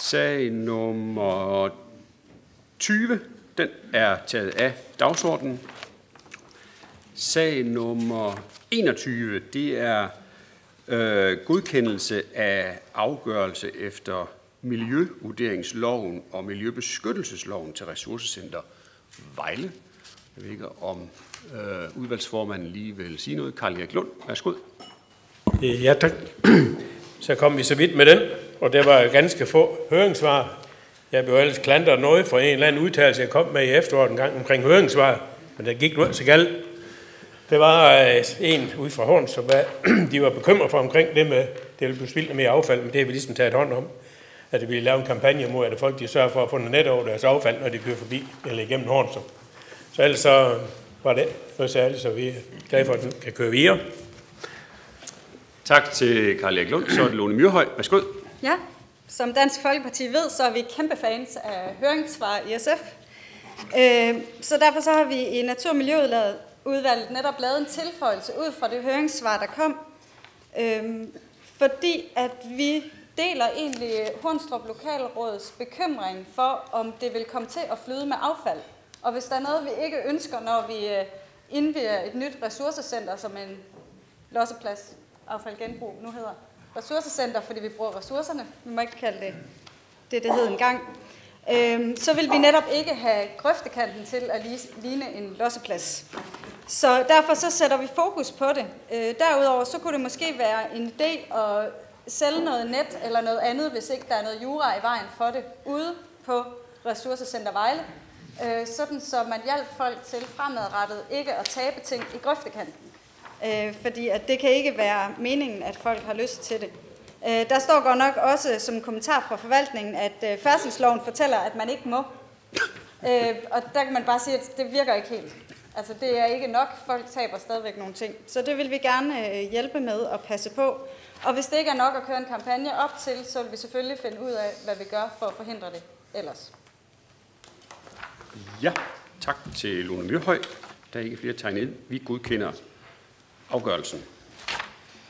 Sag nummer 20, den er taget af dagsordenen. Sag nummer 21, det er godkendelse af afgørelse efter Miljøvurderingsloven og Miljøbeskyttelsesloven til Ressourcecenter Vejle. Jeg ved ikke, om udvalgsformanden lige vil sige noget. Karl Erik Lund, værsgo. Ja, tak. Så kom vi så vidt med den, og der var ganske få høringssvar. Jeg blev ellers klandret noget for en eller anden udtalelse, jeg kom med i efteråret en gang omkring høringssvar, men der gik noget så galt. Der var en ude fra Horns, som de var bekymret for omkring det med, det ville blive spildt mere affald, men det har vi ligesom taget hånd om. At det ville lave en kampagne mod, at folk de sørger for at få noget net over deres affald, når de kører forbi eller igennem Horns. Så ellers så var det noget særligt, så vi er glade for, at den kan køre videre. Tak til Karl Erik Lund. Så er det Lone Myrhøj. Værsgo. Ja, som Dansk Folkeparti ved, så er vi kæmpe fans af høringssvar i SF. Så derfor så har vi i Natur- og Miljøudvalget netop lavet en tilføjelse ud fra det høringssvar, der kom. Fordi at vi deler egentlig Hornstrup Lokalråds bekymring for, om det vil komme til at flyde med affald. Og hvis der er noget, vi ikke ønsker, når vi indviger et nyt ressourcecenter, som en losseplads, affaldgenbrug nu hedder ressourcecenter, fordi vi bruger ressourcerne. Vi må ikke kalde det hed engang. Så vil vi netop ikke have grøftekanten til at ligne en losseplads. Så derfor så sætter vi fokus på det. Derudover så kunne det måske være en idé at sælge noget net eller noget andet, hvis ikke der er noget jura i vejen for det, ude på Ressourcecenter Vejle. Sådan så man hjælper folk til fremadrettet ikke at tabe ting i grøftekanten. Fordi at det kan ikke være meningen, at folk har lyst til det. Der står godt nok også som kommentar fra forvaltningen, at færdselsloven fortæller, at man ikke må. Og der kan man bare sige, at det virker ikke helt. Altså det er ikke nok, folk taber stadigvæk nogle ting. Så det vil vi gerne hjælpe med at passe på. Og hvis det ikke er nok at køre en kampagne op til, så vil vi selvfølgelig finde ud af, hvad vi gør for at forhindre det ellers. Ja, tak til Lone Myrhøj. Der er ikke flere tegn ind. Vi godkender afgørelsen.